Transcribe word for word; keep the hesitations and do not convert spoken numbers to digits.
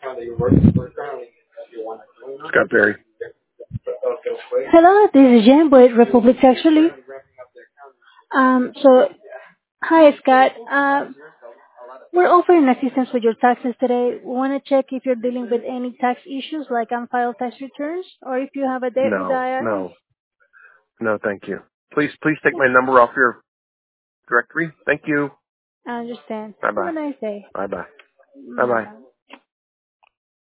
Scott Berry. Hello, this is Jen with Republic actually. Um, so, hi Scott. Um, we're offering assistance with your taxes today. We want to check if you're dealing with any tax issues like unfiled tax returns or if you have a debt with the No, I R S. no, no, thank you. Please, please take my number off your directory. Thank you. I understand. Bye Have bye. a nice day. Bye bye. Bye Bye bye. bye.